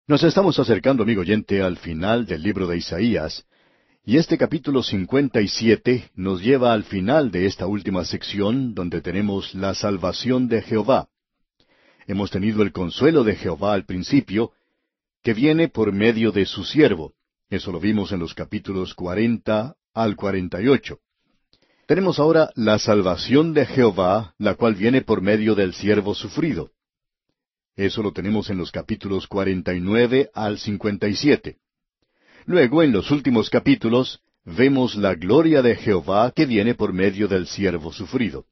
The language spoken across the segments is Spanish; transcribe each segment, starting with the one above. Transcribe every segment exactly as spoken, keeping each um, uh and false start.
Nos estamos acercando, amigo oyente, al final del libro de Isaías, y este capítulo cincuenta y siete nos lleva al final de esta última sección donde tenemos la salvación de Jehová. Hemos tenido el consuelo de Jehová al principio, que viene por medio de su siervo. Eso lo vimos en los capítulos cuarenta al cuarenta y ocho. Tenemos ahora la salvación de Jehová, la cual viene por medio del siervo sufrido. Eso lo tenemos en los capítulos cuarenta y nueve al cincuenta y siete. Luego, en los últimos capítulos, vemos la gloria de Jehová que viene por medio del siervo sufrido.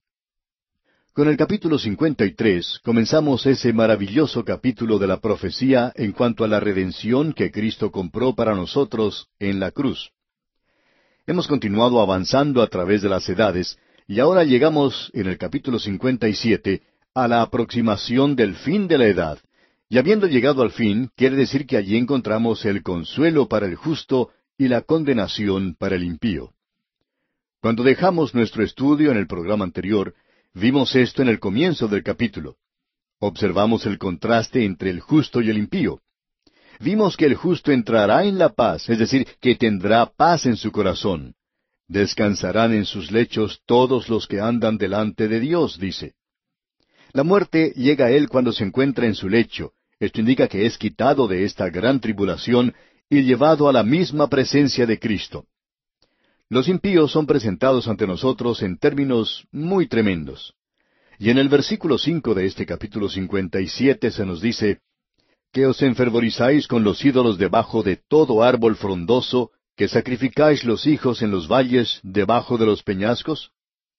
Con el capítulo cincuenta y tres comenzamos ese maravilloso capítulo de la profecía en cuanto a la redención que Cristo compró para nosotros en la cruz. Hemos continuado avanzando a través de las edades, y ahora llegamos, en el capítulo cincuenta y siete, a la aproximación del fin de la edad. Y habiendo llegado al fin, quiere decir que allí encontramos el consuelo para el justo y la condenación para el impío. Cuando dejamos nuestro estudio en el programa anterior, vimos esto en el comienzo del capítulo. Observamos el contraste entre el justo y el impío. Vimos que el justo entrará en la paz, es decir, que tendrá paz en su corazón. Descansarán en sus lechos todos los que andan delante de Dios, dice. La muerte llega a él cuando se encuentra en su lecho. Esto indica que es quitado de esta gran tribulación y llevado a la misma presencia de Cristo. Los impíos son presentados ante nosotros en términos muy tremendos. Y en el versículo cinco de este capítulo cincuenta y siete se nos dice, que os enfervorizáis con los ídolos debajo de todo árbol frondoso, que sacrificáis los hijos en los valles debajo de los peñascos.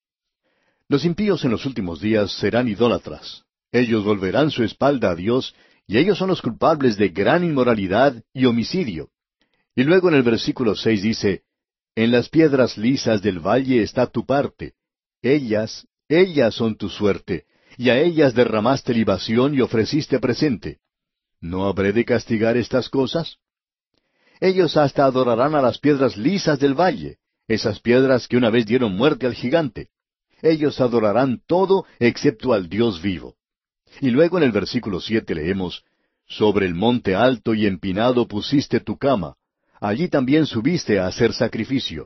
Los impíos en los últimos días serán idólatras. Ellos volverán su espalda a Dios, y ellos son los culpables de gran inmoralidad y homicidio. Y luego en el versículo seis dice, en las piedras lisas del valle está tu parte. Ellas, ellas son tu suerte, y a ellas derramaste libación y ofreciste presente. ¿No habré de castigar estas cosas? Ellos hasta adorarán a las piedras lisas del valle, esas piedras que una vez dieron muerte al gigante. Ellos adorarán todo excepto al Dios vivo. Y luego en el versículo siete leemos, sobre el monte alto y empinado pusiste tu cama, allí también subiste a hacer sacrificio.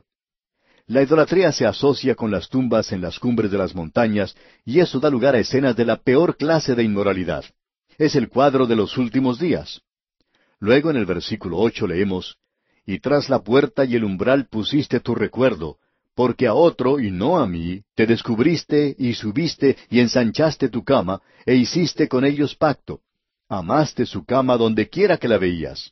La idolatría se asocia con las tumbas en las cumbres de las montañas, y eso da lugar a escenas de la peor clase de inmoralidad. Es el cuadro de los últimos días. Luego en el versículo ocho leemos, y tras la puerta y el umbral pusiste tu recuerdo, porque a otro, y no a mí, te descubriste, y subiste, y ensanchaste tu cama, e hiciste con ellos pacto. Amaste su cama donde quiera que la veías.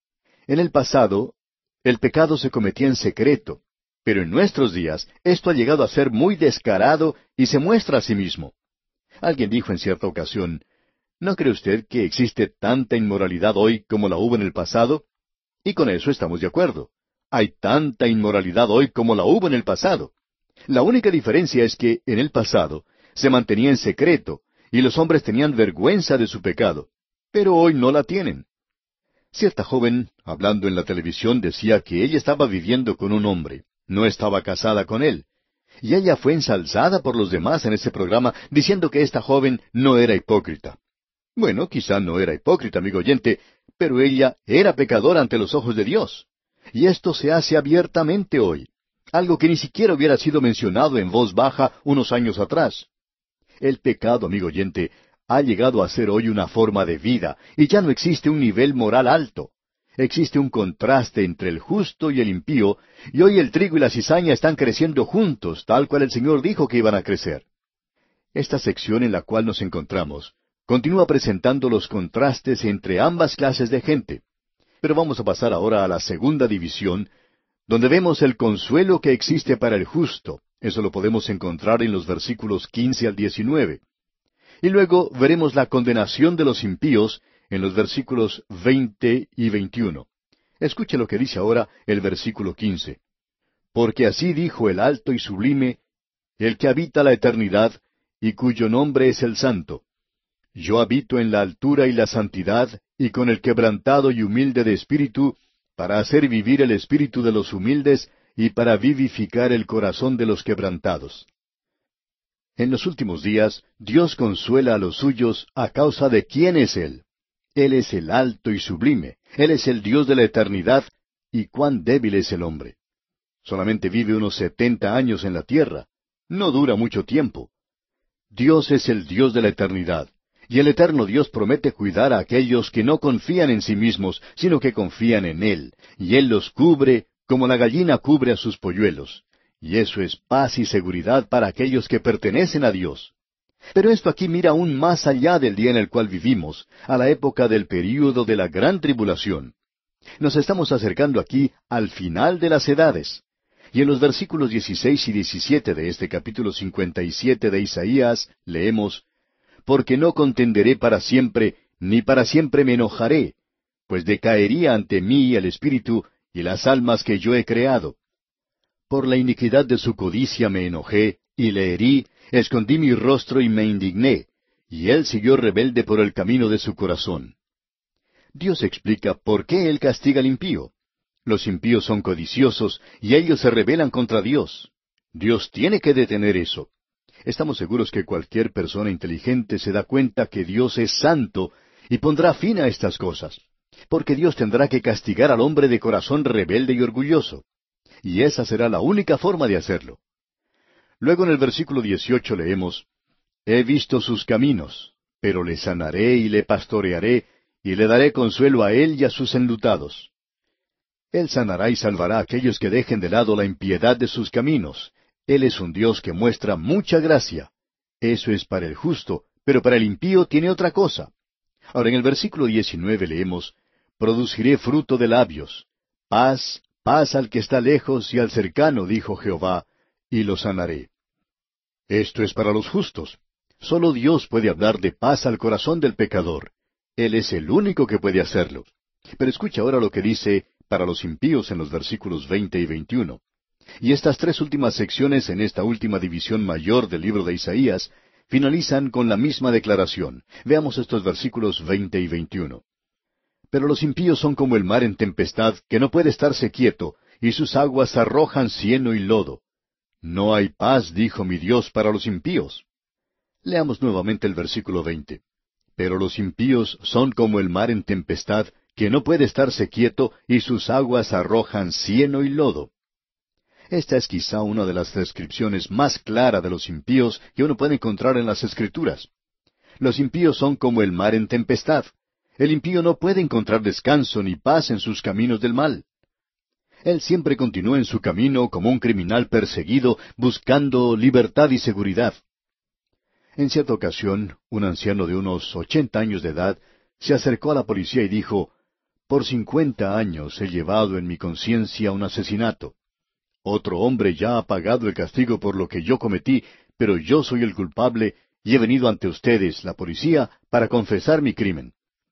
En el pasado, el pecado se cometía en secreto, pero en nuestros días, esto ha llegado a ser muy descarado y se muestra a sí mismo. Alguien dijo en cierta ocasión, ¿no cree usted que existe tanta inmoralidad hoy como la hubo en el pasado? Y con eso estamos de acuerdo. Hay tanta inmoralidad hoy como la hubo en el pasado. La única diferencia es que, en el pasado, se mantenía en secreto, y los hombres tenían vergüenza de su pecado, pero hoy no la tienen. Cierta joven, hablando en la televisión, decía que ella estaba viviendo con un hombre, no estaba casada con él, y ella fue ensalzada por los demás en ese programa, diciendo que esta joven no era hipócrita. Bueno, quizá no era hipócrita, amigo oyente, pero ella era pecadora ante los ojos de Dios. Y esto se hace abiertamente hoy, algo que ni siquiera hubiera sido mencionado en voz baja unos años atrás. El pecado, amigo oyente, ha llegado a ser hoy una forma de vida, y ya no existe un nivel moral alto. Existe un contraste entre el justo y el impío, y hoy el trigo y la cizaña están creciendo juntos, tal cual el Señor dijo que iban a crecer. Esta sección en la cual nos encontramos continúa presentando los contrastes entre ambas clases de gente. Pero vamos a pasar ahora a la segunda división, donde vemos el consuelo que existe para el justo. Eso lo podemos encontrar en los versículos quince al diecinueve. Y luego veremos la condenación de los impíos en los versículos veinte y veintiuno. Escuche lo que dice ahora el versículo quince. Porque así dijo el alto y sublime, el que habita la eternidad, y cuyo nombre es el Santo. Yo habito en la altura y la santidad, y con el quebrantado y humilde de espíritu, para hacer vivir el espíritu de los humildes, y para vivificar el corazón de los quebrantados. En los últimos días, Dios consuela a los suyos a causa de quién es Él. Él es el alto y sublime. Él es el Dios de la eternidad. ¿Y cuán débil es el hombre? Solamente vive unos setenta años en la tierra. No dura mucho tiempo. Dios es el Dios de la eternidad. Y el eterno Dios promete cuidar a aquellos que no confían en sí mismos, sino que confían en Él. Y Él los cubre como la gallina cubre a sus polluelos. Y eso es paz y seguridad para aquellos que pertenecen a Dios. Pero esto aquí mira aún más allá del día en el cual vivimos, a la época del período de la gran tribulación. Nos estamos acercando aquí al final de las edades. Y en los versículos dieciséis y diecisiete de este capítulo cincuenta y siete de Isaías leemos, «Porque no contenderé para siempre, ni para siempre me enojaré, pues decaería ante mí el espíritu y las almas que yo he creado. Por la iniquidad de su codicia me enojé, y le herí, escondí mi rostro y me indigné, y él siguió rebelde por el camino de su corazón». Dios explica por qué Él castiga al impío. Los impíos son codiciosos, y ellos se rebelan contra Dios. Dios tiene que detener eso. Estamos seguros que cualquier persona inteligente se da cuenta que Dios es santo, y pondrá fin a estas cosas. Porque Dios tendrá que castigar al hombre de corazón rebelde y orgulloso. Y esa será la única forma de hacerlo. Luego en el versículo dieciocho leemos, «He visto sus caminos, pero le sanaré y le pastorearé, y le daré consuelo a él y a sus enlutados». Él sanará y salvará a aquellos que dejen de lado la impiedad de sus caminos. Él es un Dios que muestra mucha gracia. Eso es para el justo, pero para el impío tiene otra cosa. Ahora en el versículo diecinueve leemos, «Produciré fruto de labios. Paz, paz al que está lejos y al cercano, dijo Jehová, y lo sanaré». Esto es para los justos. Solo Dios puede hablar de paz al corazón del pecador. Él es el único que puede hacerlo. Pero escucha ahora lo que dice para los impíos en los versículos veinte y veintiuno. Y estas tres últimas secciones en esta última división mayor del libro de Isaías finalizan con la misma declaración. Veamos estos versículos veinte y veintiuno. «Pero los impíos son como el mar en tempestad, que no puede estarse quieto, y sus aguas arrojan cieno y lodo. No hay paz, dijo mi Dios, para los impíos». Leamos nuevamente el versículo veinte. «Pero los impíos son como el mar en tempestad, que no puede estarse quieto, y sus aguas arrojan cieno y lodo». Esta es quizá una de las descripciones más claras de los impíos que uno puede encontrar en las Escrituras. Los impíos son como el mar en tempestad. El impío no puede encontrar descanso ni paz en sus caminos del mal. Él siempre continúa en su camino como un criminal perseguido, buscando libertad y seguridad. En cierta ocasión, un anciano de unos ochenta años de edad se acercó a la policía y dijo, «Por cincuenta años he llevado en mi conciencia un asesinato. Otro hombre ya ha pagado el castigo por lo que yo cometí, pero yo soy el culpable y he venido ante ustedes, la policía, para confesar mi crimen».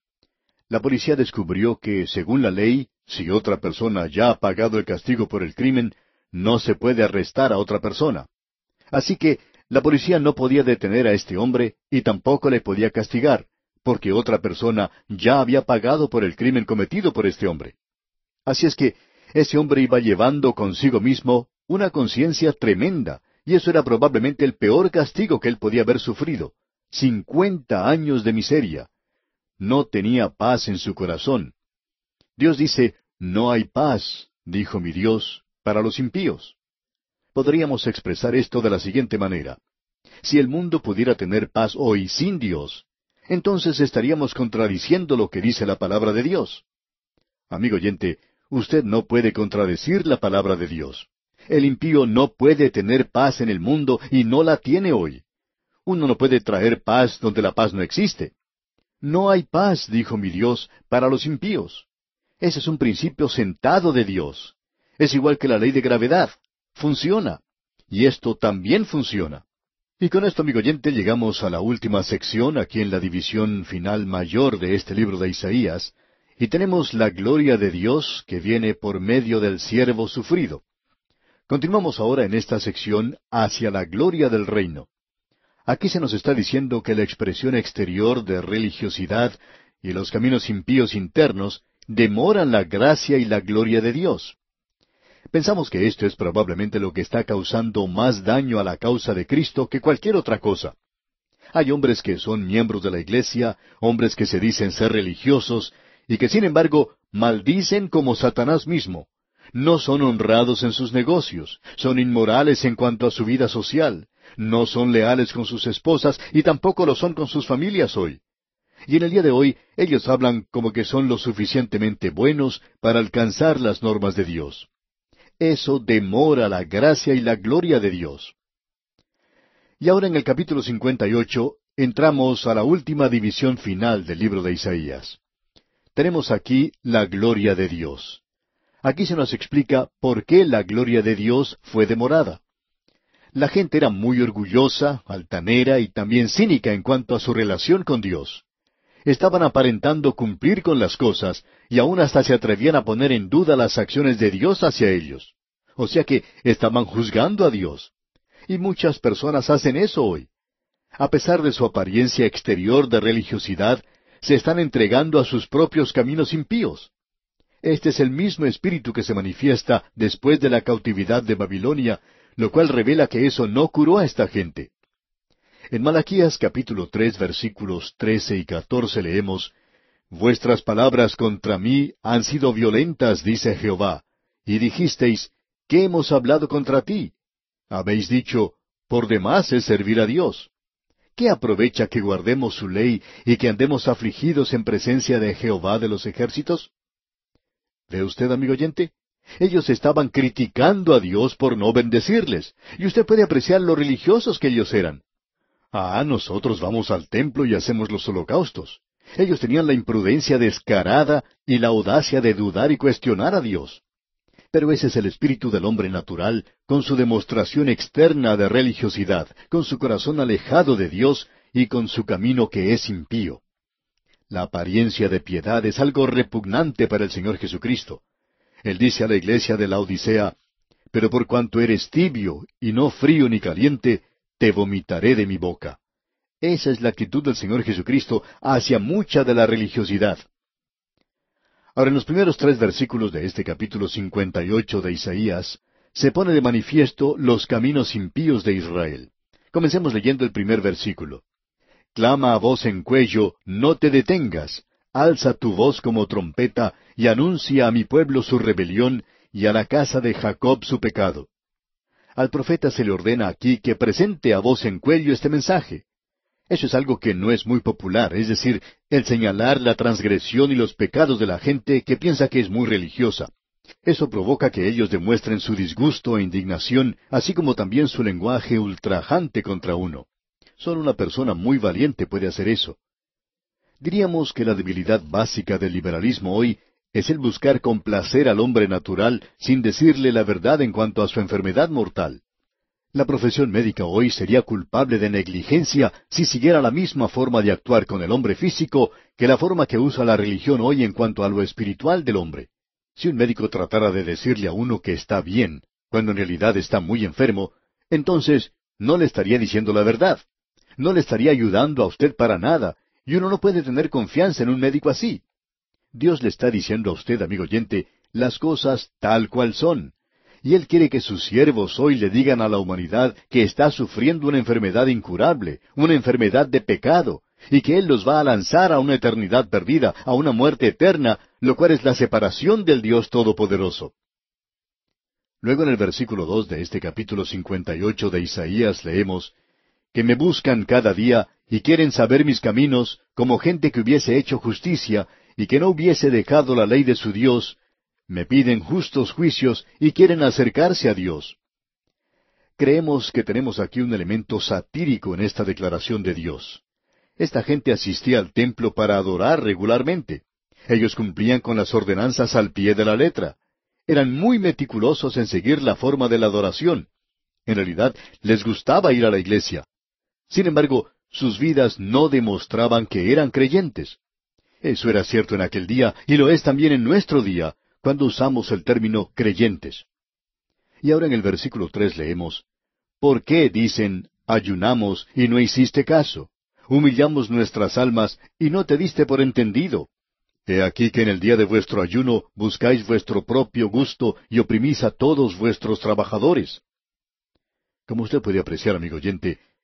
La policía descubrió que, según la ley, si otra persona ya ha pagado el castigo por el crimen, no se puede arrestar a otra persona. Así que la policía no podía detener a este hombre y tampoco le podía castigar, porque otra persona ya había pagado por el crimen cometido por este hombre. Así es que ese hombre iba llevando consigo mismo una conciencia tremenda, y eso era probablemente el peor castigo que él podía haber sufrido. Cincuenta años de miseria. No tenía paz en su corazón. Dios dice, «No hay paz, dijo mi Dios, para los impíos». Podríamos expresar esto de la siguiente manera. Si el mundo pudiera tener paz hoy sin Dios, entonces estaríamos contradiciendo lo que dice la palabra de Dios. Amigo oyente, usted no puede contradecir la palabra de Dios. El impío no puede tener paz en el mundo y no la tiene hoy. Uno no puede traer paz donde la paz no existe. No hay paz, dijo mi Dios, para los impíos. Ese es un principio sentado de Dios. Es igual que la ley de gravedad. Funciona. Y esto también funciona. Y con esto, amigo oyente, llegamos a la última sección aquí en la división final mayor de este libro de Isaías, y tenemos la gloria de Dios que viene por medio del siervo sufrido. Continuamos ahora en esta sección hacia la gloria del reino. Aquí se nos está diciendo que la expresión exterior de religiosidad y los caminos impíos internos demoran la gracia y la gloria de Dios. Pensamos que esto es probablemente lo que está causando más daño a la causa de Cristo que cualquier otra cosa. Hay hombres que son miembros de la iglesia, hombres que se dicen ser religiosos, y que sin embargo maldicen como Satanás mismo. No son honrados en sus negocios, son inmorales en cuanto a su vida social, no son leales con sus esposas y tampoco lo son con sus familias hoy. Y en el día de hoy ellos hablan como que son lo suficientemente buenos para alcanzar las normas de Dios. Eso demora la gracia y la gloria de Dios. Y ahora en el capítulo cincuenta y ocho entramos a la última división final del libro de Isaías. Tenemos aquí la gloria de Dios. Aquí se nos explica por qué la gloria de Dios fue demorada. La gente era muy orgullosa, altanera y también cínica en cuanto a su relación con Dios. Estaban aparentando cumplir con las cosas y aún hasta se atrevían a poner en duda las acciones de Dios hacia ellos. O sea que estaban juzgando a Dios. Y muchas personas hacen eso hoy. A pesar de su apariencia exterior de religiosidad, se están entregando a sus propios caminos impíos. Este es el mismo espíritu que se manifiesta después de la cautividad de Babilonia, lo cual revela que eso no curó a esta gente. En Malaquías capítulo tres versículos trece y catorce leemos, Vuestras palabras contra mí han sido violentas, dice Jehová, y dijisteis, ¿qué hemos hablado contra ti? Habéis dicho, por demás es servir a Dios. ¿Qué aprovecha que guardemos su ley y que andemos afligidos en presencia de Jehová de los ejércitos? ¿Ve usted, amigo oyente? Ellos estaban criticando a Dios por no bendecirles, y usted puede apreciar lo religiosos que ellos eran. Ah, nosotros vamos al templo y hacemos los holocaustos. Ellos tenían la imprudencia descarada y la audacia de dudar y cuestionar a Dios. Pero ese es el espíritu del hombre natural, con su demostración externa de religiosidad, con su corazón alejado de Dios y con su camino que es impío. La apariencia de piedad es algo repugnante para el Señor Jesucristo. Él dice a la iglesia de la Odisea, pero por cuanto eres tibio y no frío ni caliente, te vomitaré de mi boca. Esa es la actitud del Señor Jesucristo hacia mucha de la religiosidad. Ahora, en los primeros tres versículos de este capítulo cincuenta y ocho de Isaías, se pone de manifiesto los caminos impíos de Israel. Comencemos leyendo el primer versículo. Clama a voz en cuello, no te detengas. Alza tu voz como trompeta, y anuncia a mi pueblo su rebelión, y a la casa de Jacob su pecado. Al profeta se le ordena aquí que presente a voz en cuello este mensaje. Eso es algo que no es muy popular, es decir, el señalar la transgresión y los pecados de la gente que piensa que es muy religiosa. Eso provoca que ellos demuestren su disgusto e indignación, así como también su lenguaje ultrajante contra uno. Solo una persona muy valiente puede hacer eso. Diríamos que la debilidad básica del liberalismo hoy es el buscar complacer al hombre natural sin decirle la verdad en cuanto a su enfermedad mortal. La profesión médica hoy sería culpable de negligencia si siguiera la misma forma de actuar con el hombre físico que la forma que usa la religión hoy en cuanto a lo espiritual del hombre. Si un médico tratara de decirle a uno que está bien, cuando en realidad está muy enfermo, entonces no le estaría diciendo la verdad. No le estaría ayudando a usted para nada, y uno no puede tener confianza en un médico así. Dios le está diciendo a usted, amigo oyente, las cosas tal cual son. Y Él quiere que sus siervos hoy le digan a la humanidad que está sufriendo una enfermedad incurable, una enfermedad de pecado, y que Él los va a lanzar a una eternidad perdida, a una muerte eterna, lo cual es la separación del Dios Todopoderoso. Luego en el versículo dos de este capítulo cincuenta y ocho de Isaías leemos, que me buscan cada día y quieren saber mis caminos, como gente que hubiese hecho justicia y que no hubiese dejado la ley de su Dios, me piden justos juicios y quieren acercarse a Dios. Creemos que tenemos aquí un elemento satírico en esta declaración de Dios. Esta gente asistía al templo para adorar regularmente. Ellos cumplían con las ordenanzas al pie de la letra. Eran muy meticulosos en seguir la forma de la adoración. En realidad, les gustaba ir a la iglesia. Sin embargo, sus vidas no demostraban que eran creyentes. Eso era cierto en aquel día y lo es también en nuestro día, cuando usamos el término creyentes. Y ahora en el versículo tres leemos, ¿por qué, dicen, ayunamos y no hiciste caso? Humillamos nuestras almas y no te diste por entendido. He aquí que en el día de vuestro ayuno buscáis vuestro propio gusto y oprimís a todos vuestros trabajadores. Como usted puede apreciar, amigo oyente,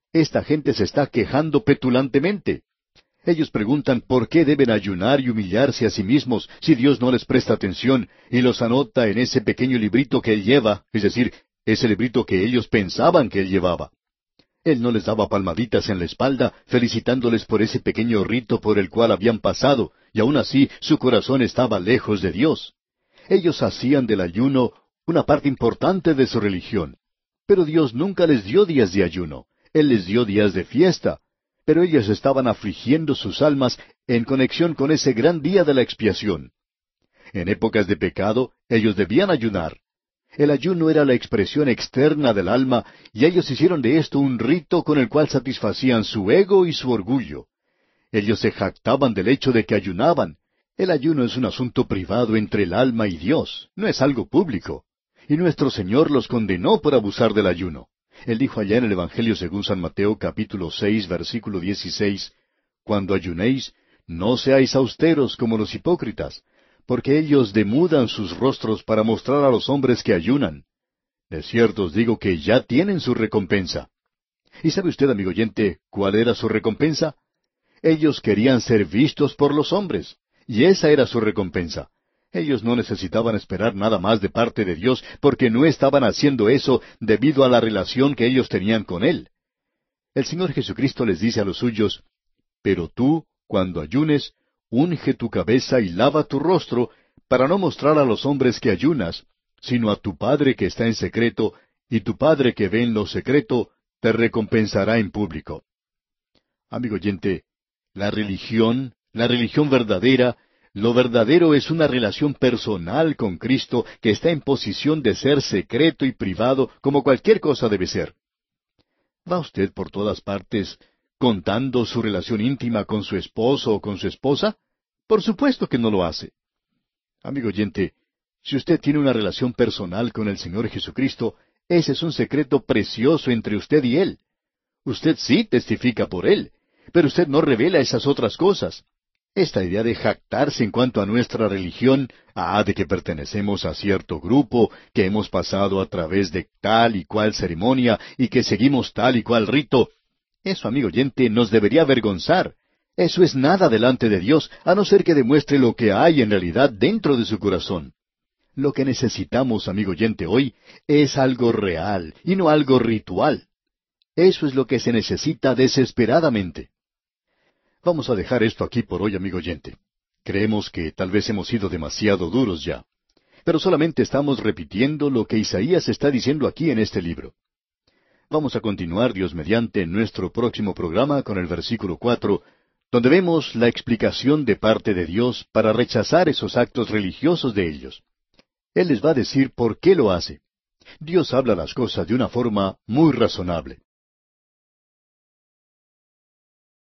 esta gente se está quejando petulantemente. Ellos preguntan por qué deben ayunar y humillarse a sí mismos si Dios no les presta atención y los anota en ese pequeño librito que Él lleva, es decir, ese librito que ellos pensaban que Él llevaba. Él no les daba palmaditas en la espalda, felicitándoles por ese pequeño rito por el cual habían pasado, y aun así su corazón estaba lejos de Dios. Ellos hacían del ayuno una parte importante de su religión. Pero Dios nunca les dio días de ayuno. Él les dio días de fiesta. Pero ellos estaban afligiendo sus almas en conexión con ese gran día de la expiación. En épocas de pecado, ellos debían ayunar. El ayuno era la expresión externa del alma, y ellos hicieron de esto un rito con el cual satisfacían su ego y su orgullo. Ellos se jactaban del hecho de que ayunaban. El ayuno es un asunto privado entre el alma y Dios, no es algo público. Y nuestro Señor los condenó por abusar del ayuno. Él dijo allá en el Evangelio según San Mateo capítulo seis versículo dieciséis, «Cuando ayunéis, no seáis austeros como los hipócritas, porque ellos demudan sus rostros para mostrar a los hombres que ayunan. De cierto os digo que ya tienen su recompensa». ¿Y sabe usted, amigo oyente, cuál era su recompensa? Ellos querían ser vistos por los hombres, y esa era su recompensa. Ellos no necesitaban esperar nada más de parte de Dios, porque no estaban haciendo eso debido a la relación que ellos tenían con Él. El Señor Jesucristo les dice a los suyos, «Pero tú, cuando ayunes, unge tu cabeza y lava tu rostro, para no mostrar a los hombres que ayunas, sino a tu Padre que está en secreto, y tu Padre que ve en lo secreto, te recompensará en público». Amigo oyente, la religión, la religión verdadera, lo verdadero es una relación personal con Cristo que está en posición de ser secreto y privado como cualquier cosa debe ser. ¿Va usted por todas partes contando su relación íntima con su esposo o con su esposa? Por supuesto que no lo hace. Amigo oyente, si usted tiene una relación personal con el Señor Jesucristo, ese es un secreto precioso entre usted y Él. Usted sí testifica por Él, pero usted no revela esas otras cosas. Esta idea de jactarse en cuanto a nuestra religión, ah, de que pertenecemos a cierto grupo, que hemos pasado a través de tal y cual ceremonia y que seguimos tal y cual rito, eso, amigo oyente, nos debería avergonzar. Eso es nada delante de Dios, a no ser que demuestre lo que hay en realidad dentro de su corazón. Lo que necesitamos, amigo oyente, hoy es algo real y no algo ritual. Eso es lo que se necesita desesperadamente. Vamos a dejar esto aquí por hoy, amigo oyente. Creemos que tal vez hemos sido demasiado duros ya. Pero solamente estamos repitiendo lo que Isaías está diciendo aquí en este libro. Vamos a continuar, Dios mediante, en nuestro próximo programa con el versículo cuatro, donde vemos la explicación de parte de Dios para rechazar esos actos religiosos de ellos. Él les va a decir por qué lo hace. Dios habla las cosas de una forma muy razonable.